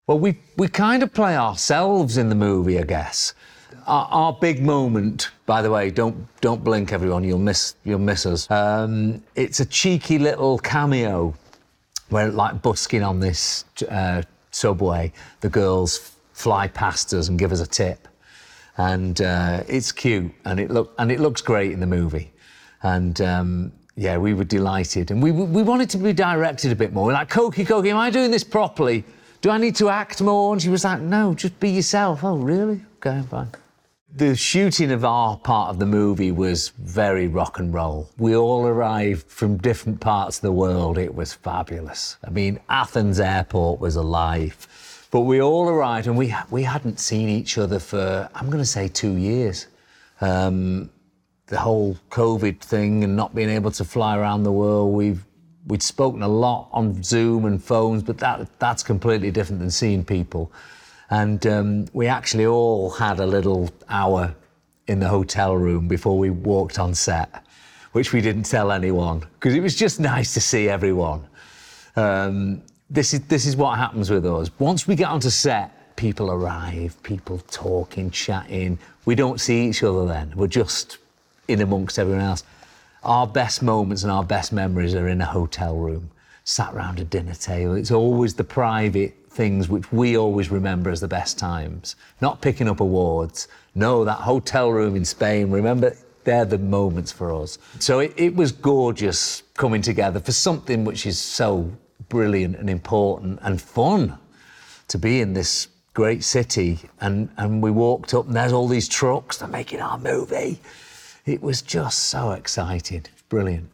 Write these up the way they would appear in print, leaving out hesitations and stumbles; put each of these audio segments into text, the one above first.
Well, we kind of play ourselves in the movie, I guess. Our big moment, by the way, don't blink, everyone. You'll miss us. It's a cheeky little cameo where, like, busking on this subway, the girls fly past us and give us a tip, and it's cute and it looks great in the movie, and yeah, we were delighted, and we wanted to be directed a bit more. We're like, Cokie, am I doing this properly? Do I need to act more? And she was like, no, just be yourself. Oh, really? Okay, fine. The shooting of our part of the movie was very rock and roll. We all arrived from different parts of the world. It was fabulous. I mean, Athens airport was alive. But we all arrived and we hadn't seen each other for, I'm going to say, 2 years. The whole COVID thing and not being able to fly around the world, we'd spoken a lot on Zoom and phones, but that's completely different than seeing people. And we actually all had a little hour in the hotel room before we walked on set, which we didn't tell anyone, because it was just nice to see everyone. This is what happens with us. Once we get onto set, people arrive, people talking, chatting. We don't see each other then. We're just in amongst everyone else. Our best moments and our best memories are in a hotel room, sat round a dinner table. It's always the private things which we always remember as the best times, not picking up awards. No, that hotel room in Spain, remember, they're the moments for us. So it was gorgeous coming together for something which is so brilliant and important and fun to be in this great city. And we walked up and there's all these trucks, they're making our movie. It was just so exciting, brilliant.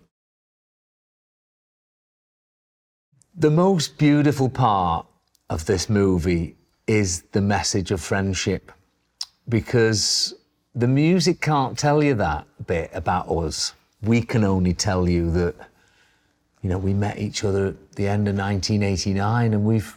The most beautiful part of this movie is the message of friendship, because the music can't tell you that bit about us. We can only tell you that, you know, we met each other at the end of 1989 and we've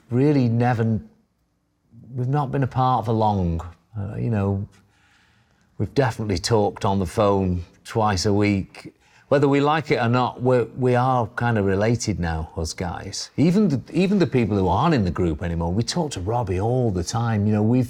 not been apart for long. You know, we've definitely talked on the phone twice a week. Whether we like it or not, we are kind of related now, us guys. Even the people who aren't in the group anymore, we talk to Robbie all the time. You know,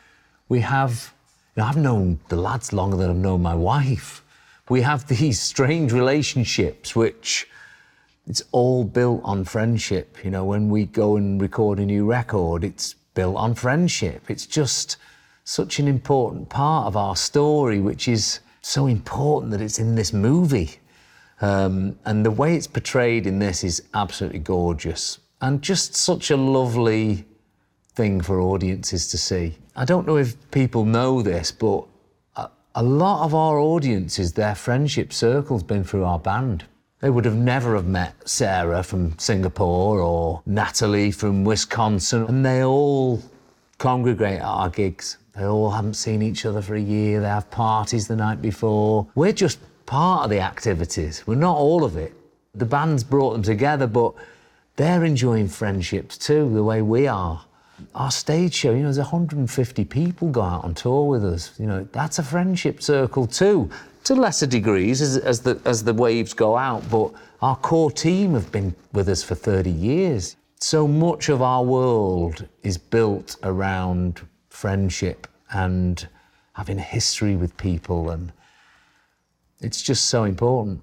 I've known the lads longer than I've known my wife. We have these strange relationships, which it's all built on friendship. You know, when we go and record a new record, it's built on friendship. It's just such an important part of our story, which is so important that it's in this movie. And the way it's portrayed in this is absolutely gorgeous and just such a lovely thing for audiences to see. I don't know if people know this, but a lot of our audiences, their friendship circle's been through our band. They would have never have met Sarah from Singapore or Natalie from Wisconsin, and they all congregate at our gigs. They all haven't seen each other for a year. They have parties the night before. We're just part of the activities. We're not all of it. The band's brought them together, but they're enjoying friendships too, the way we are. Our stage show, you know, there's 150 people go out on tour with us. You know, that's a friendship circle too, to lesser degrees as the waves go out, but our core team have been with us for 30 years. So much of our world is built around friendship and having a history with people, and it's just so important.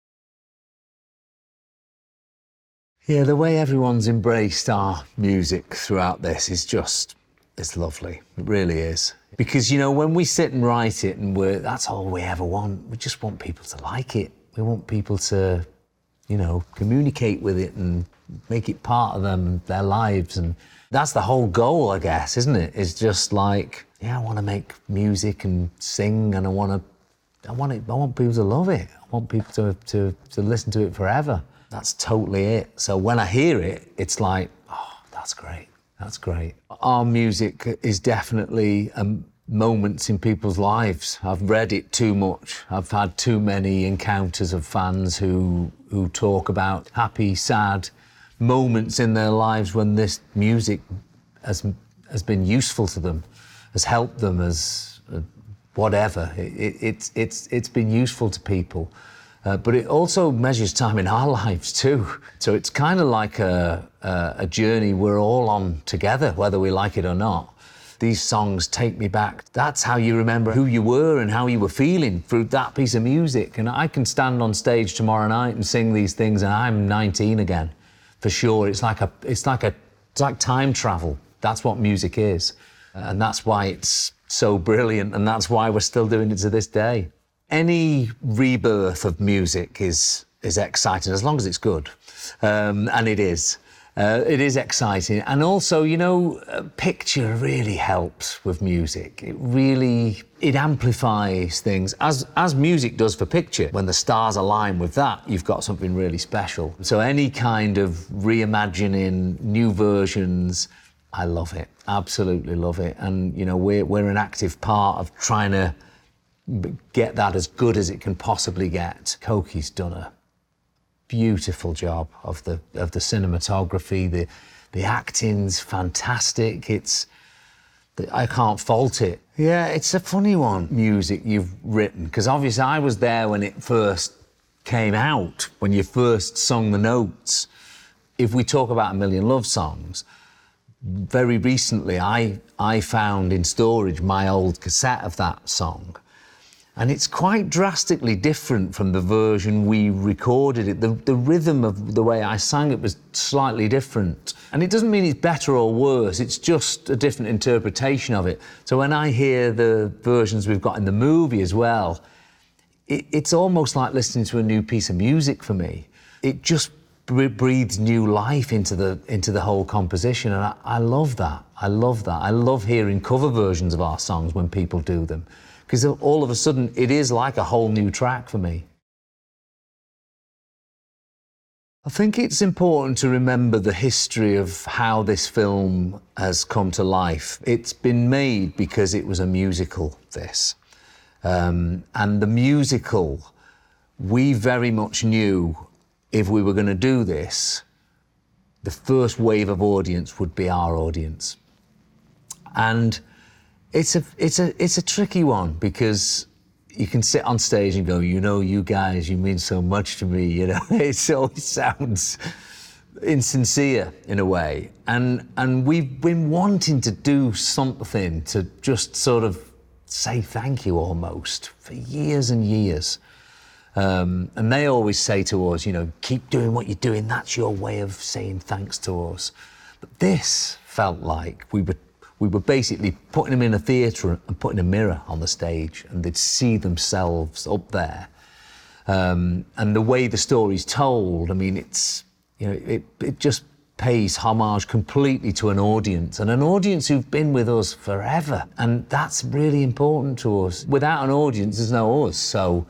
Yeah, the way everyone's embraced our music throughout this is just, it's lovely. It really is. Because, you know, when we sit and write it and that's all we ever want. We just want people to like it. We want people to, you know, communicate with it and make it part of them, their lives. And that's the whole goal, I guess, isn't it? It's just like, yeah, I want to make music and sing, and I want people to love it. I want people to listen to it forever. That's totally it. So when I hear it, it's like, oh, that's great. That's great. Our music is definitely moments in people's lives. I've read it too much. I've had too many encounters of fans who talk about happy, sad moments in their lives when this music has been useful to them, has helped them, as whatever. It's been useful to people. But it also measures time in our lives too. So it's kind of like a journey we're all on together, whether we like it or not. These songs take me back. That's how you remember who you were and how you were feeling through that piece of music. And I can stand on stage tomorrow night and sing these things and I'm 19 again, for sure. It's like time travel. That's what music is. And that's why it's so brilliant, and that's why we're still doing it to this day. Any rebirth of music is exciting, as long as it's good. And it is. It is exciting. And also, you know, picture really helps with music. It amplifies things, as music does for picture. When the stars align with that, you've got something really special. So any kind of reimagining, new versions, I love it, absolutely love it. And, you know, we're an active part of trying to get that as good as it can possibly get. Koki's done a beautiful job of the cinematography, the acting's fantastic. I can't fault it. Yeah, it's a funny one, music you've written, because obviously I was there when it first came out, when you first sung the notes. If we talk about A Million Love Songs, very recently I found in storage my old cassette of that song. And it's quite drastically different from the version we recorded it. The rhythm of the way I sang it was slightly different. And it doesn't mean it's better or worse, it's just a different interpretation of it. So when I hear the versions we've got in the movie as well, it's almost like listening to a new piece of music for me. It just breathes new life into the whole composition, and I love that. I love that. I love hearing cover versions of our songs when people do them, because all of a sudden it is like a whole new track for me. I think it's important to remember the history of how this film has come to life. It's been made because it was a musical, this. And the musical, we very much knew if we were going to do this, the first wave of audience would be our audience. And it's a tricky one, because you can sit on stage and go, you know, you guys, you mean so much to me, you know. It always sounds insincere in a way. And we've been wanting to do something to just sort of say thank you almost for years and years. And they always say to us, you know, keep doing what you're doing, that's your way of saying thanks to us. But this felt like we were basically putting them in a theatre and putting a mirror on the stage, and they'd see themselves up there. And the way the story's told, I mean, it's, you know, it just pays homage completely to an audience, and an audience who've been with us forever. And that's really important to us. Without an audience, there's no us. So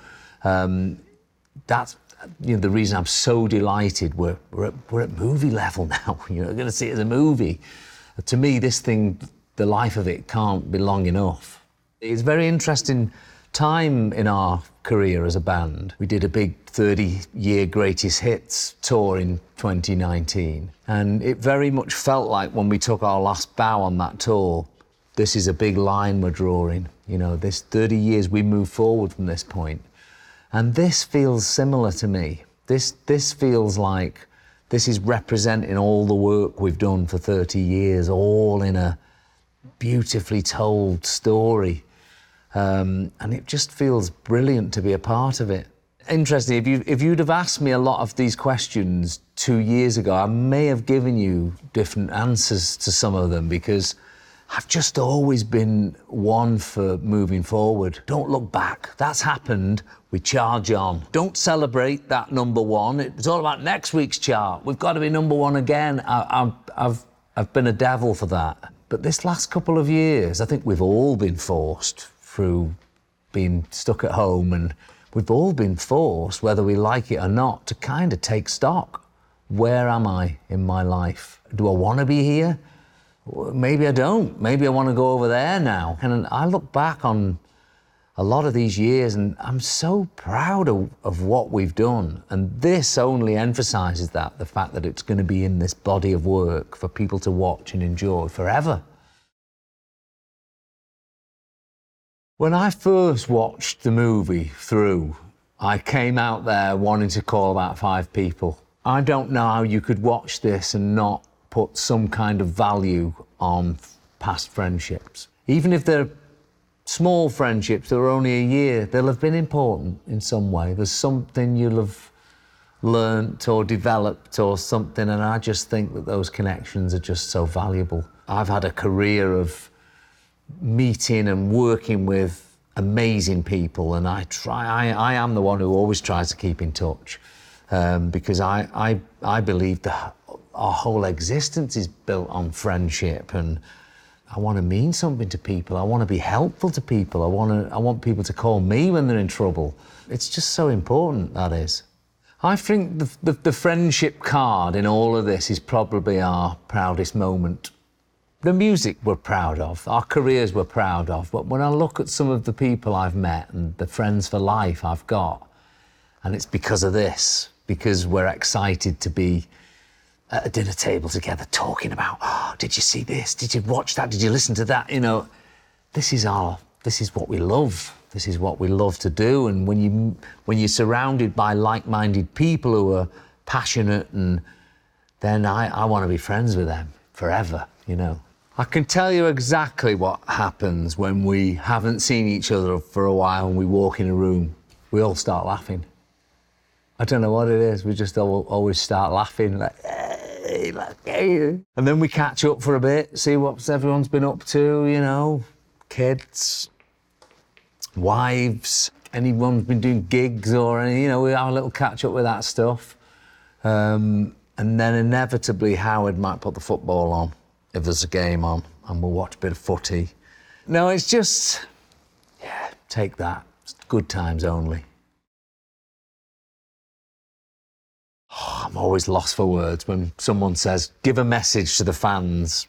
that's, you know, the reason I'm so delighted we're at movie level now. You know, we're going to see it as a movie. To me, this thing, the life of it can't be long enough. It's a very interesting time in our career as a band. We did a big 30-year greatest hits tour in 2019, and it very much felt like when we took our last bow on that tour, this is a big line we're drawing. You know, this 30 years we move forward from this point. And this feels similar to me. This feels like this is representing all the work we've done for 30 years, all in a beautifully told story. And it just feels brilliant to be a part of it. Interesting, if you'd have asked me a lot of these questions 2 years ago, I may have given you different answers to some of them, because I've just always been one for moving forward. Don't look back. That's happened. We charge on. Don't celebrate that number one. It's all about next week's chart. We've got to be number one again. I've been a devil for that. But this last couple of years, I think we've all been forced through being stuck at home, and we've all been forced, whether we like it or not, to kind of take stock. Where am I in my life? Do I want to be here? Maybe I don't. Maybe I want to go over there now. And I look back on a lot of these years and I'm so proud of what we've done. And this only emphasises that, the fact that it's going to be in this body of work for people to watch and enjoy forever. When I first watched the movie through, I came out there wanting to call about 5 people. I don't know how you could watch this and not put some kind of value on past friendships. Even if they're small friendships that were only a year, they'll have been important in some way. There's something you'll have learnt or developed or something, and I just think that those connections are just so valuable. I've had a career of meeting and working with amazing people, and I am the one who always tries to keep in touch, because I believe that our whole existence is built on friendship, and I want to mean something to people. I want to be helpful to people. I want people to call me when they're in trouble. It's just so important, that is. I think the friendship card in all of this is probably our proudest moment. The music we're proud of, our careers we're proud of, but when I look at some of the people I've met and the friends for life I've got, and it's because of this, because we're excited to be at a dinner table together talking about, oh, did you see this? Did you watch that? Did you listen to that? You know, this is what we love. This is what we love to do. And when you're surrounded by like-minded people who are passionate, and then I want to be friends with them forever, you know. I can tell you exactly what happens when we haven't seen each other for a while and we walk in a room. We all start laughing. I don't know what it is. We just always start laughing, like, hey, and then we catch up for a bit, see what everyone's been up to, you know, kids, wives, anyone's been doing gigs or any, you know, we have a little catch up with that stuff. And then inevitably Howard might put the football on if there's a game on, and we'll watch a bit of footy. No, it's just, yeah, take that. It's good times only. Oh, I'm always lost for words when someone says, give a message to the fans.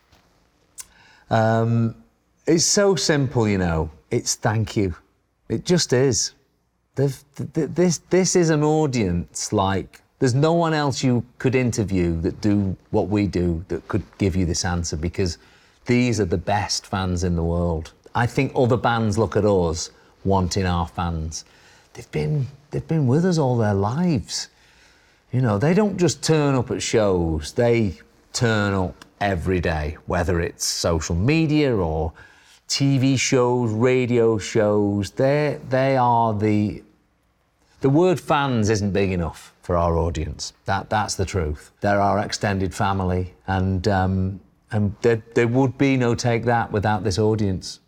It's so simple, you know. It's thank you. It just is. This is an audience like, there's no one else you could interview that do what we do that could give you this answer, because these are the best fans in the world. I think other bands look at us wanting our fans. They've been with us all their lives. You know, they don't just turn up at shows, they turn up every day, whether it's social media or TV shows, radio shows. They are the word fans isn't big enough for our audience. That's the truth. They're our extended family, and there would be no Take That without this audience.